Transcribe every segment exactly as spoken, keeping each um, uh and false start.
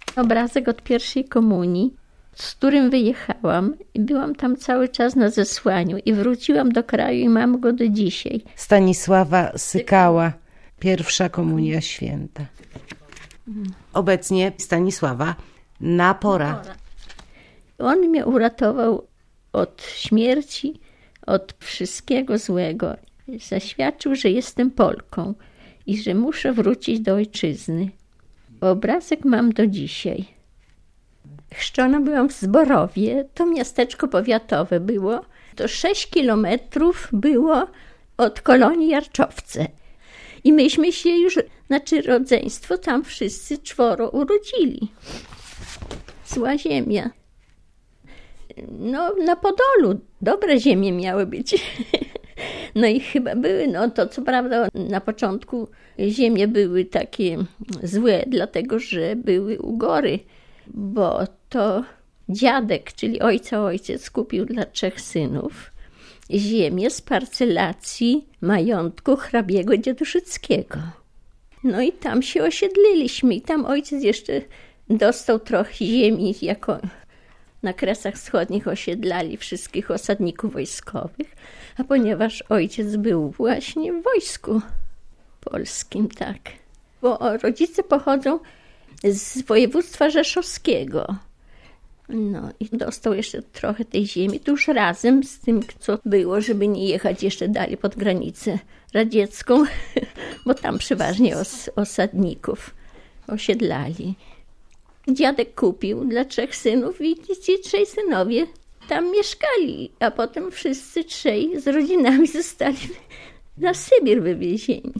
Obrazek od pierwszej komunii, z którym wyjechałam i byłam tam cały czas na zesłaniu i wróciłam do kraju i mam go do dzisiaj. Stanisława Sykała, pierwsza komunia święta. Obecnie Stanisława Napora. On mnie uratował od śmierci, od wszystkiego złego. Zaświadczył, że jestem Polką i że muszę wrócić do ojczyzny. Obrazek mam do dzisiaj. Chrzczona byłam w Zborowie, to miasteczko powiatowe było. To sześć kilometrów było od kolonii Jarczowce. I myśmy się już, znaczy rodzeństwo, tam wszyscy czworo urodzili. Zła ziemia. No, na Podolu dobre ziemie miały być. No i chyba były, no to co prawda na początku ziemie były takie złe, dlatego że były ugory, bo to dziadek, czyli ojca ojciec, kupił dla trzech synów ziemię z parcelacji majątku hrabiego Dzieduszyckiego. No i tam się osiedliliśmy i tam ojciec jeszcze dostał trochę ziemi, jako na Kresach Wschodnich osiedlali wszystkich osadników wojskowych, a ponieważ ojciec był właśnie w wojsku polskim, tak, bo rodzice pochodzą z województwa rzeszowskiego. No i dostał jeszcze trochę tej ziemi, to już razem z tym, co było, żeby nie jechać jeszcze dalej pod granicę radziecką, bo tam przeważnie os- osadników osiedlali. Dziadek kupił dla trzech synów i ci trzej synowie tam mieszkali, a potem wszyscy trzej z rodzinami zostali na Sybir wywiezieni.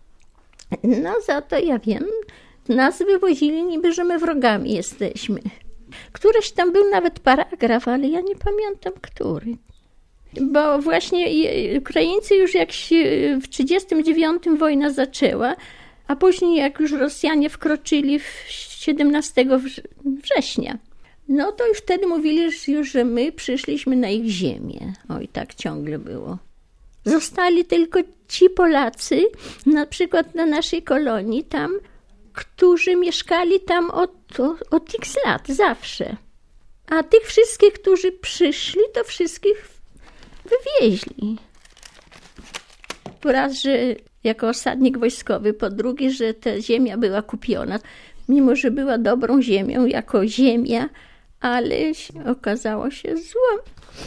No za to ja wiem, nas wywozili niby, że my wrogami jesteśmy. Któryś tam był nawet paragraf, ale ja nie pamiętam, który. Bo właśnie Ukraińcy już jak się w trzydziestym dziewiątym wojna zaczęła, a później jak już Rosjanie wkroczyli w siedemnastego września, no to już wtedy mówili już, że my przyszliśmy na ich ziemię. Oj, tak ciągle było. Zostali tylko ci Polacy, na przykład na naszej kolonii tam, którzy mieszkali tam od, od x lat, zawsze. A tych wszystkich, którzy przyszli, to wszystkich wywieźli. Po raz, że jako osadnik wojskowy, po drugie, że ta ziemia była kupiona, mimo że była dobrą ziemią, jako ziemia, ale okazało się złą.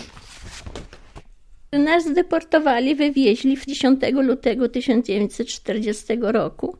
Nas zdeportowali, wywieźli w dziesiątego lutego tysiąc dziewięćset czterdziestego roku.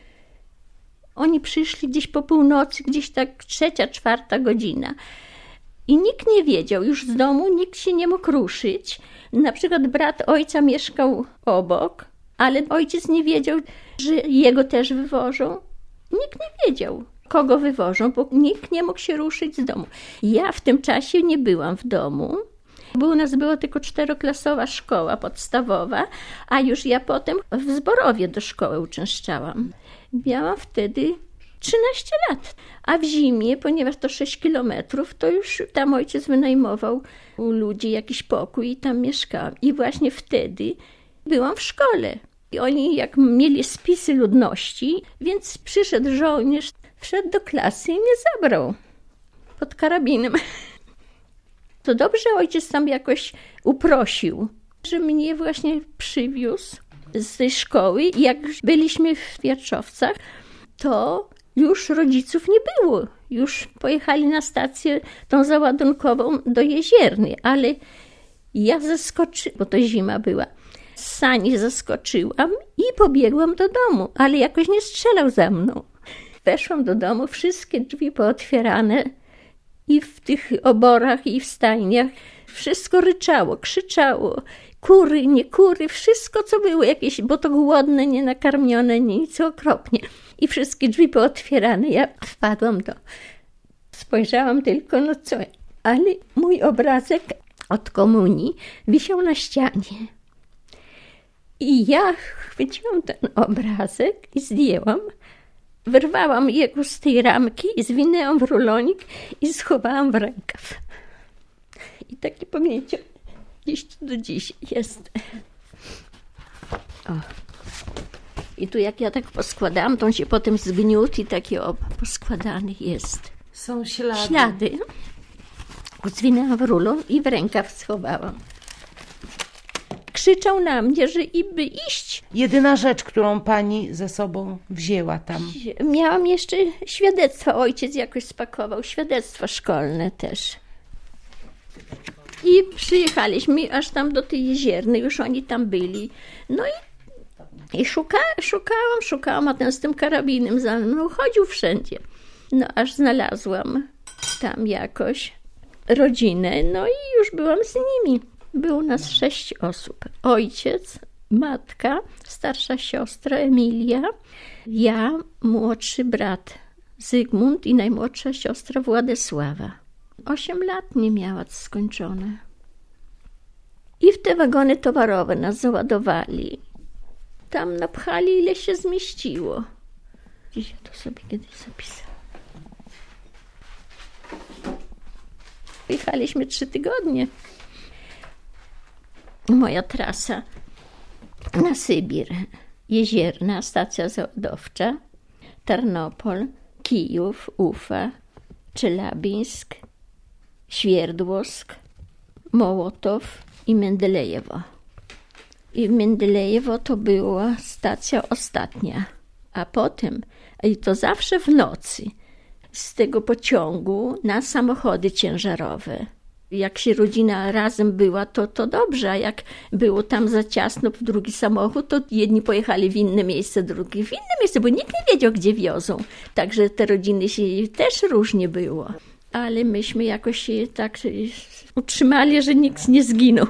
Oni przyszli gdzieś po północy, gdzieś tak trzecia, czwarta godzina. I nikt nie wiedział, już z domu nikt się nie mógł ruszyć. Na przykład brat ojca mieszkał obok, ale ojciec nie wiedział, że jego też wywożą. Nikt nie wiedział, kogo wywożą, bo nikt nie mógł się ruszyć z domu. Ja w tym czasie nie byłam w domu, bo u nas była tylko czteroklasowa szkoła podstawowa, a już ja potem w Zborowie do szkoły uczęszczałam. Miałam wtedy trzynaście lat, a w zimie, ponieważ to sześć kilometrów, to już tam ojciec wynajmował u ludzi jakiś pokój i tam mieszkałam. I właśnie wtedy byłam w szkole. I oni jak mieli spisy ludności, więc przyszedł żołnierz, wszedł do klasy i mnie zabrał pod karabinem. To dobrze ojciec tam jakoś uprosił, że mnie właśnie przywiózł z tej szkoły. I jak byliśmy w Wierczowcach, to już rodziców nie było. Już pojechali na stację tą załadunkową do Jezierny, ale ja zaskoczyłam, bo to zima była. Z sani zaskoczyłam i pobiegłam do domu, ale jakoś nie strzelał za mną. Weszłam do domu, wszystkie drzwi pootwierane i w tych oborach i w stajniach wszystko ryczało, krzyczało. Kury, nie kury, wszystko co było jakieś, bo to głodne, nienakarmione, nic okropnie. I wszystkie drzwi pootwierane. Ja wpadłam do... Spojrzałam tylko, no co... Ale mój obrazek od komunii wisiał na ścianie. I ja chwyciłam ten obrazek i zdjęłam. Wyrwałam jego z tej ramki i zwinęłam w rulonik i schowałam w rękaw. I takie pamięci gdzieś tu do dziś jest. O. I tu jak ja tak poskładałam, to on się potem zgniótł i taki o, poskładany jest. Są ślady. Ślady. Zwinęłam w rulon i w rękaw schowałam. Krzyczał na mnie, że iby iść. Jedyna rzecz, którą pani ze sobą wzięła tam. Miałam jeszcze świadectwa. Ojciec jakoś spakował świadectwa szkolne też. I przyjechaliśmy aż tam do tej Jeziernej, już oni tam byli. No i, i szuka, szukałam, szukałam, a ten z tym karabinem za mną chodził wszędzie. No aż znalazłam tam jakoś rodzinę, no i już byłam z nimi. Było nas sześć osób. Ojciec, matka, starsza siostra Emilia, ja, młodszy brat Zygmunt i najmłodsza siostra Władysława. Osiem lat nie miała skończone. I w te wagony towarowe nas załadowali. Tam napchali, ile się zmieściło. Gdzieś ja to sobie kiedyś zapisałam. Jechaliśmy trzy tygodnie. Moja trasa na Sybir. Jezierna, stacja załadowcza, Tarnopol, Kijów, Ufa, Czelabińsk, Świerdłosk, Mołotow i Mendelejewo. I Mendelejewo to była stacja ostatnia. A potem, i to zawsze w nocy, z tego pociągu na samochody ciężarowe. Jak się rodzina razem była, to, to dobrze, a jak było tam za ciasno w drugi samochód, to jedni pojechali w inne miejsce, drugi w inne miejsce, bo nikt nie wiedział, gdzie wiozą. Także te rodziny się też różnie było. Ale myśmy jakoś się tak utrzymali, że nikt nie zginął.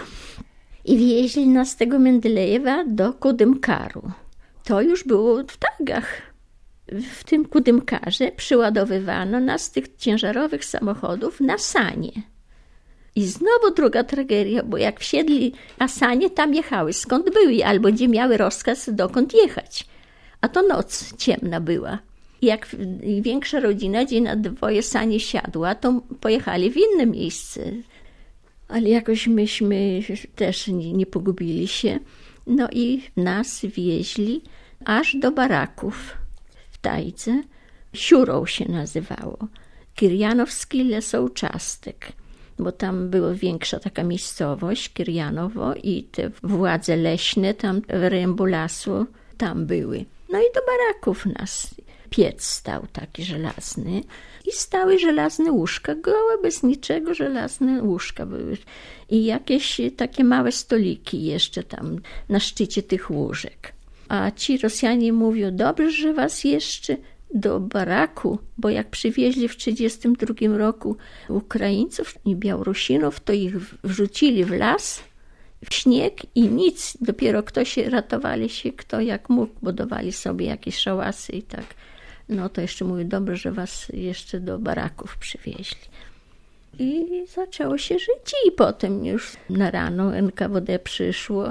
I wieźli nas z tego Mendelejewa do Kudymkaru. To już było w targach. W tym Kudymkarze przyładowywano nas z tych ciężarowych samochodów na sanie. I znowu druga tragedia, bo jak wsiedli na sanie, tam jechały skąd były, albo gdzie miały rozkaz, dokąd jechać. A to noc ciemna była. I jak większa rodzina, gdzie na dwoje sanie siadła, to pojechali w inne miejsce. Ale jakoś myśmy też nie, nie pogubili się. No i nas wieźli aż do baraków w Tajdze. Siurą się nazywało. Kirjanowski Lesołczastek. Bo tam była większa taka miejscowość, Kirjanowo, i te władze leśne tam w rębu lasu tam były. No i do baraków nas piec stał taki żelazny i stały żelazne łóżka, gołe, bez niczego żelazne łóżka były. I jakieś takie małe stoliki jeszcze tam na szczycie tych łóżek. A ci Rosjanie mówią, dobrze, że was jeszcze do baraku, bo jak przywieźli w trzydziestym drugim roku Ukraińców i Białorusinów, to ich wrzucili w las, w śnieg i nic. Dopiero kto się ratowali się, kto jak mógł, budowali sobie jakieś szałasy i tak. No to jeszcze mówię, dobrze, że was jeszcze do baraków przywieźli. I zaczęło się żyć i potem już na rano N K W D przyszło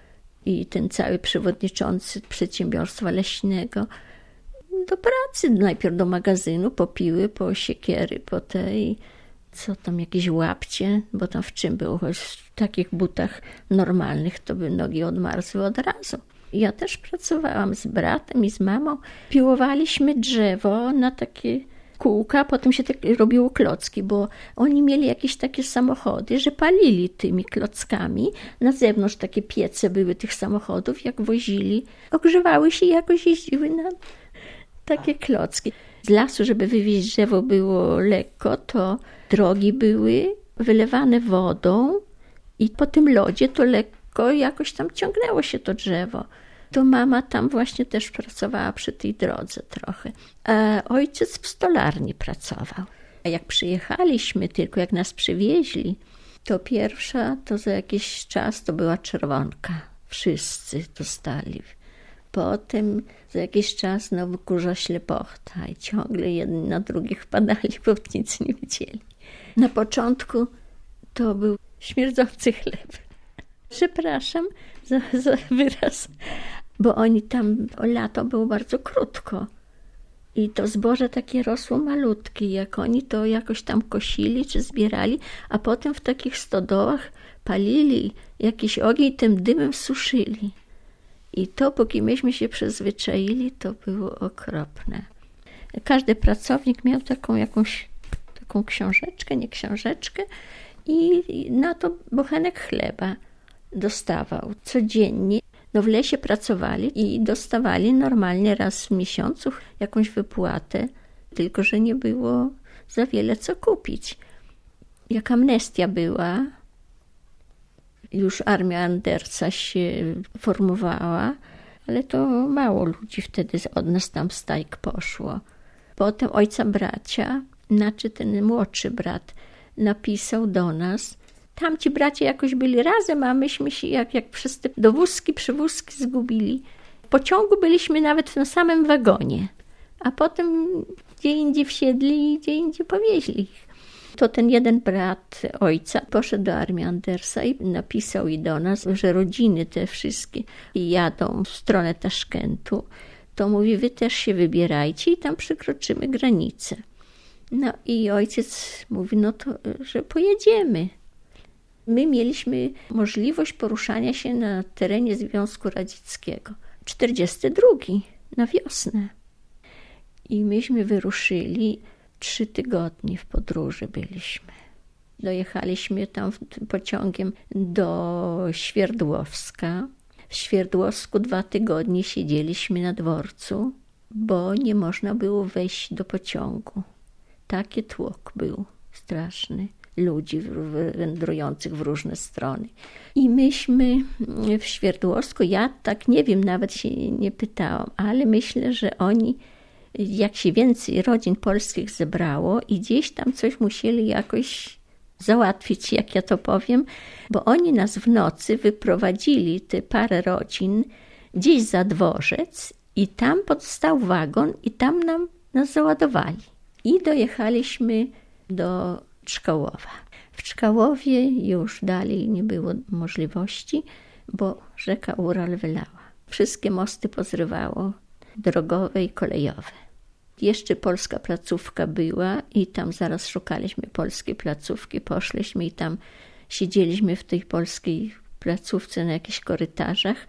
i ten cały przewodniczący przedsiębiorstwa leśnego do pracy, najpierw do magazynu, po piły, po siekiery, po tej, co tam, jakieś łapcie, bo tam w czym było, choć w takich butach normalnych to by nogi odmarzły od razu. Ja też pracowałam z bratem i z mamą. Piłowaliśmy drzewo na takie kółka, potem się tak robiło klocki, bo oni mieli jakieś takie samochody, że palili tymi klockami. Na zewnątrz takie piece były tych samochodów, jak wozili, ogrzewały się i jakoś jeździły na takie klocki. Z lasu, żeby wywieźć drzewo było lekko, to drogi były wylewane wodą i po tym lodzie to lekko jakoś tam ciągnęło się to drzewo. To mama tam właśnie też pracowała przy tej drodze trochę. A ojciec w stolarni pracował. A jak przyjechaliśmy, tylko jak nas przywieźli, to pierwsza, to za jakiś czas to była czerwonka. Wszyscy dostali. Potem za jakiś czas znowu kurza ślepochta i ciągle jedni na drugich padali, bo nic nie widzieli. Na początku to był śmierdzący chleb. Przepraszam za, za wyraz, bo oni tam, lato było bardzo krótko i to zboże takie rosło malutkie, jak oni to jakoś tam kosili czy zbierali, a potem w takich stodołach palili jakiś ogień, tym dymem suszyli. I to, póki myśmy się przyzwyczaili, to było okropne. Każdy pracownik miał taką jakąś taką książeczkę, nie książeczkę i na to bochenek chleba dostawał codziennie. No w lesie pracowali i dostawali normalnie raz w miesiącu jakąś wypłatę, tylko że nie było za wiele co kupić. Jak amnestia była, już armia Andersa się formowała, ale to mało ludzi wtedy od nas tam w strajk poszło. Potem ojca bracia, znaczy ten młodszy brat, napisał do nas. Tamci bracia jakoś byli razem, a myśmy się jak, jak przez te dowózki, przywózki zgubili. W pociągu byliśmy nawet w tym samym wagonie, a potem gdzie indziej wsiedli i gdzie indziej powieźli ich. To ten jeden brat ojca poszedł do armii Andersa i napisał i do nas, że rodziny te wszystkie jadą w stronę Taszkentu. To mówi, wy też się wybierajcie i tam przekroczymy granicę. No i ojciec mówi, no to, że pojedziemy. My mieliśmy możliwość poruszania się na terenie Związku Radzieckiego. czterdziesty drugi na wiosnę. I myśmy wyruszyli, trzy tygodnie w podróży byliśmy. Dojechaliśmy tam pociągiem do Świerdłowska. W Świerdłowsku dwa tygodnie siedzieliśmy na dworcu, bo nie można było wejść do pociągu. Taki tłok był straszny. Ludzi wędrujących w różne strony. I myśmy w Świerdłowsku, ja tak nie wiem, nawet się nie pytałam, ale myślę, że oni, jak się więcej rodzin polskich zebrało i gdzieś tam coś musieli jakoś załatwić, jak ja to powiem, bo oni nas w nocy wyprowadzili, te parę rodzin, gdzieś za dworzec i tam podstał wagon i tam nam nas załadowali. I dojechaliśmy do Czkałowa. W Czkałowie już dalej nie było możliwości, bo rzeka Ural wylała. Wszystkie mosty pozrywało, drogowe i kolejowe. Jeszcze polska placówka była i tam zaraz szukaliśmy polskiej placówki. Poszliśmy i tam siedzieliśmy w tej polskiej placówce na jakichś korytarzach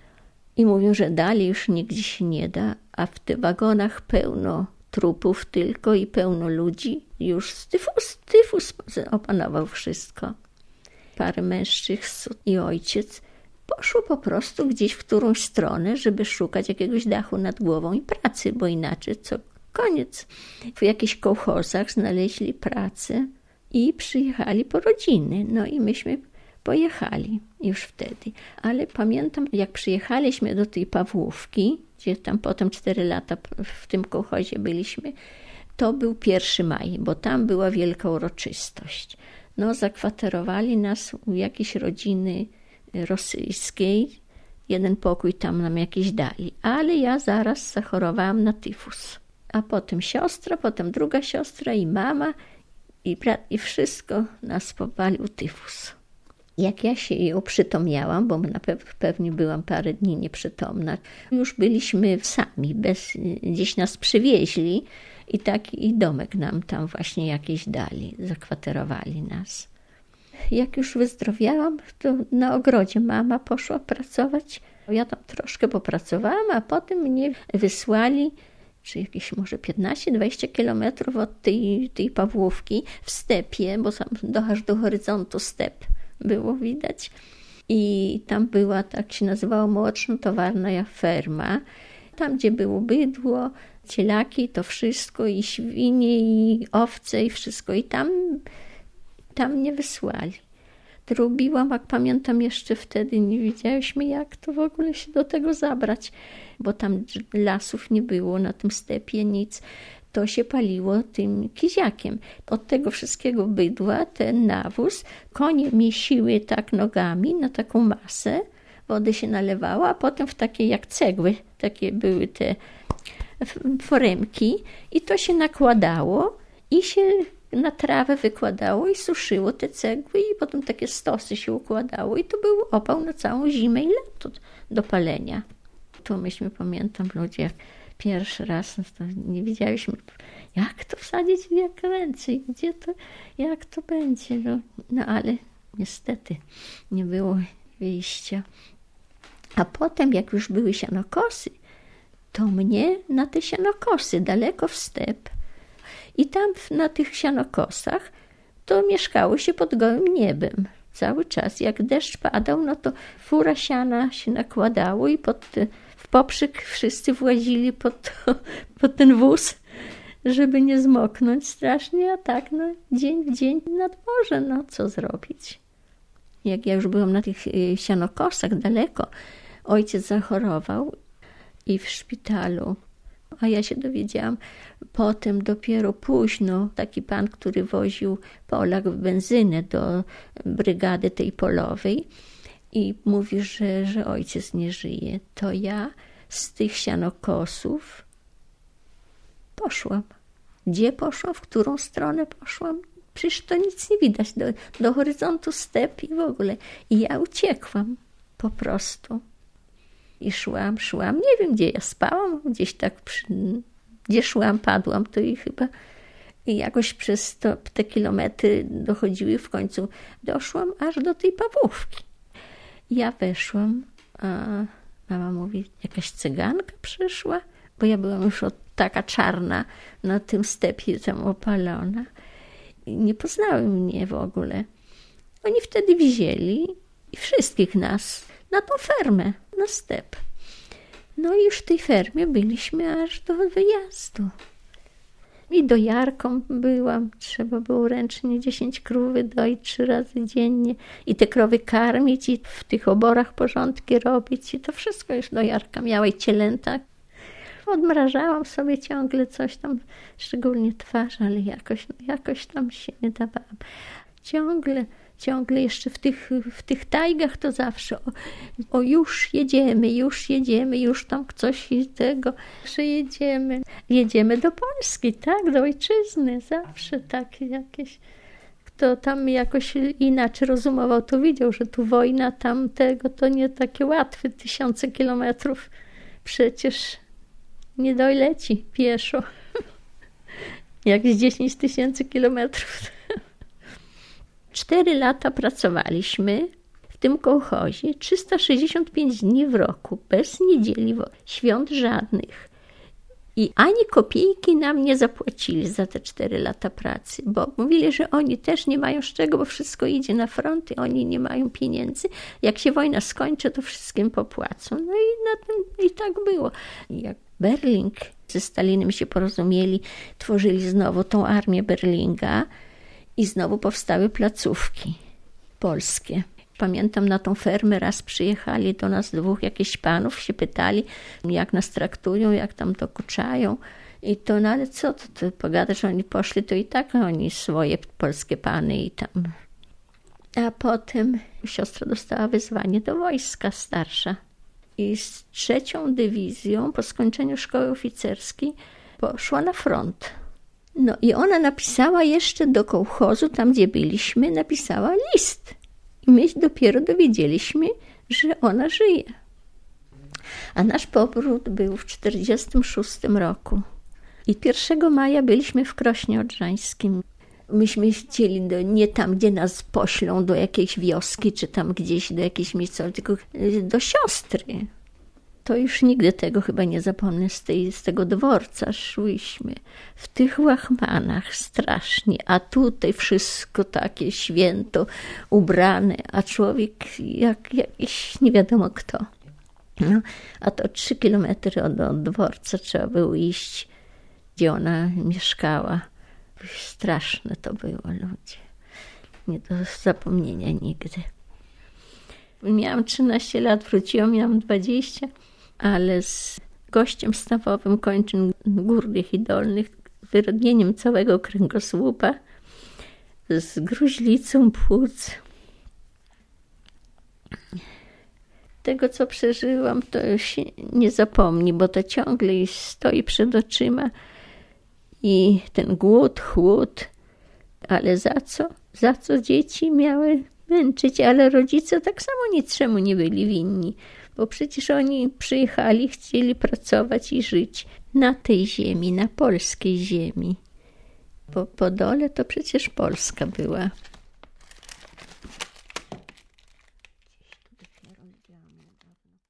i mówią, że dalej już nigdzie się nie da, a w tych wagonach pełno trupów tylko i pełno ludzi. Już tyfus, tyfus opanował wszystko. Parę mężczyzn i ojciec poszło po prostu gdzieś w którąś stronę, żeby szukać jakiegoś dachu nad głową i pracy, bo inaczej co koniec. W jakichś kołchozach znaleźli pracę i przyjechali po rodziny. No i myśmy pojechali już wtedy. Ale pamiętam, jak przyjechaliśmy do tej Pawłówki, gdzie tam potem cztery lata w tym kołchozie byliśmy, to był pierwszy maja, bo tam była wielka uroczystość. No, zakwaterowali nas u jakiejś rodziny rosyjskiej. Jeden pokój tam nam jakiś dali, ale ja zaraz zachorowałam na tyfus. A potem siostra, potem druga siostra i mama i brat i wszystko nas powalił tyfus. Jak ja się jej uprzytomniałam, bo na pew- pewnie byłam parę dni nieprzytomna, już byliśmy sami, bez, gdzieś nas przywieźli i taki domek nam tam właśnie jakiś dali, zakwaterowali nas. Jak już wyzdrowiałam, to na ogrodzie mama poszła pracować. Ja tam troszkę popracowałam, a potem mnie wysłali, czy jakieś może piętnaście dwadzieścia kilometrów od tej, tej Pawłówki w stepie, bo tam do, aż do horyzontu step było widać. I tam była, tak się nazywała, młoczno-towarna ferma. Tam, gdzie było bydło, cielaki, to wszystko, i świnie, i owce, i wszystko. I tam, tam mnie wysłali. Robiłam, jak pamiętam jeszcze wtedy, nie wiedziałyśmy, jak to w ogóle się do tego zabrać, bo tam lasów nie było, na tym stepie nic. To się paliło tym kiziakiem. Od tego wszystkiego bydła, ten nawóz, konie miesiły tak nogami na taką masę, wody się nalewała, a potem w takie jak cegły, takie były te foremki i to się nakładało i się na trawę wykładało i suszyło te cegły i potem takie stosy się układało i to był opał na całą zimę i lato do palenia. Tu myśmy, pamiętam, ludzie, jak pierwszy raz, no to nie wiedzieliśmy, jak to wsadzić w jak ręce i gdzie to, jak to będzie. No, no ale niestety nie było wyjścia. A potem, jak już były sianokosy, to mnie na te sianokosy, daleko w step. I tam na tych sianokosach to mieszkało się pod gołym niebem. Cały czas, jak deszcz padał, no to fura siana się nakładało i pod te, w poprzyk wszyscy włazili pod, pod ten wóz, żeby nie zmoknąć strasznie, a tak no, dzień w dzień na dworze, no co zrobić. Jak ja już byłam na tych sianokosach daleko, ojciec zachorował i w szpitalu, a ja się dowiedziałam potem dopiero późno, taki pan, który woził Polak w benzynę do brygady tej polowej i mówi, że, że ojciec nie żyje, to ja z tych sianokosów poszłam. Gdzie poszłam? W którą stronę poszłam? Przecież to nic nie widać. Do, do horyzontu step i w ogóle. I ja uciekłam po prostu. I szłam, szłam. Nie wiem, gdzie ja spałam. Gdzieś tak, przy, gdzie szłam, padłam. To i chyba i jakoś przez to, te kilometry dochodziły. W końcu doszłam aż do tej Pawłówki. Ja weszłam, a mama mówi, jakaś cyganka przyszła, bo ja byłam już od taka czarna na tym stepie tam opalona. I nie poznały mnie w ogóle. Oni wtedy wzięli i wszystkich nas na tą fermę, na step. No i już w tej fermie byliśmy aż do wyjazdu. I dojarką byłam. Trzeba było ręcznie dziesięć krów wydoić trzy razy dziennie. I te krowy karmić i w tych oborach porządki robić. I to wszystko już dojarka miała i cielęta. Odmrażałam sobie ciągle coś tam, szczególnie twarz, ale jakoś, no jakoś tam się nie dawałam. Ciągle, ciągle jeszcze w tych, w tych tajgach to zawsze o, o już jedziemy, już jedziemy, już tam coś tego, że jedziemy. Jedziemy do Polski, tak, do ojczyzny, zawsze takie jakieś. Kto tam jakoś inaczej rozumował, to widział, że tu wojna tamtego to nie takie łatwe, tysiące kilometrów przecież nie doleci pieszo, jak z dziesięć tysięcy kilometrów. Cztery lata pracowaliśmy w tym kołchozie, trzysta sześćdziesiąt pięć dni w roku, bez niedzieli, świąt żadnych. I ani kopiejki nam nie zapłacili za te cztery lata pracy, bo mówili, że oni też nie mają z czego, bo wszystko idzie na front i oni nie mają pieniędzy. Jak się wojna skończy, to wszystkim popłacą. No i, na tym, i tak było. Jak Berling ze Stalinem się porozumieli, tworzyli znowu tą armię Berlinga i znowu powstały placówki polskie. Pamiętam, na tą fermę raz przyjechali do nas dwóch jakichś panów, się pytali, jak nas traktują, jak tam dokuczają. I to, no ale co, to, to pogadać, że oni poszli, to i tak oni swoje polskie pany i tam. A potem siostra dostała wezwanie do wojska, starsza. I z trzecią dywizją po skończeniu szkoły oficerskiej poszła na front. No i ona napisała jeszcze do kołchozu, tam gdzie byliśmy, napisała list. I my dopiero dowiedzieliśmy, że ona żyje. A nasz powrót był w czterdziestym szóstym roku. I pierwszego maja byliśmy w Krośnie Odrzańskim. Myśmy chcieli do, nie tam, gdzie nas poślą, do jakiejś wioski, czy tam gdzieś do jakiejś miejscowości, tylko do siostry. To już nigdy tego chyba nie zapomnę, z, tej, z tego dworca szłyśmy w tych łachmanach strasznie, a tutaj wszystko takie święto ubrane, a człowiek jak jakiś nie wiadomo kto. No, a to trzy kilometry od, od dworca trzeba było iść, gdzie ona mieszkała. Straszne to było, ludzie. Nie do zapomnienia nigdy. Miałam trzynaście lat, wróciłam, miałam dwadzieścia, ale z gościem stawowym kończyn górnych i dolnych, wyrodnieniem całego kręgosłupa, z gruźlicą płuc. Tego, co przeżyłam, to się nie zapomni, bo to ciągle stoi przed oczyma. I ten głód, chłód, ale za co? Za co dzieci miały męczyć? Ale rodzice tak samo niczemu nie byli winni, bo przecież oni przyjechali, chcieli pracować i żyć na tej ziemi, na polskiej ziemi. Bo Podole to przecież Polska była.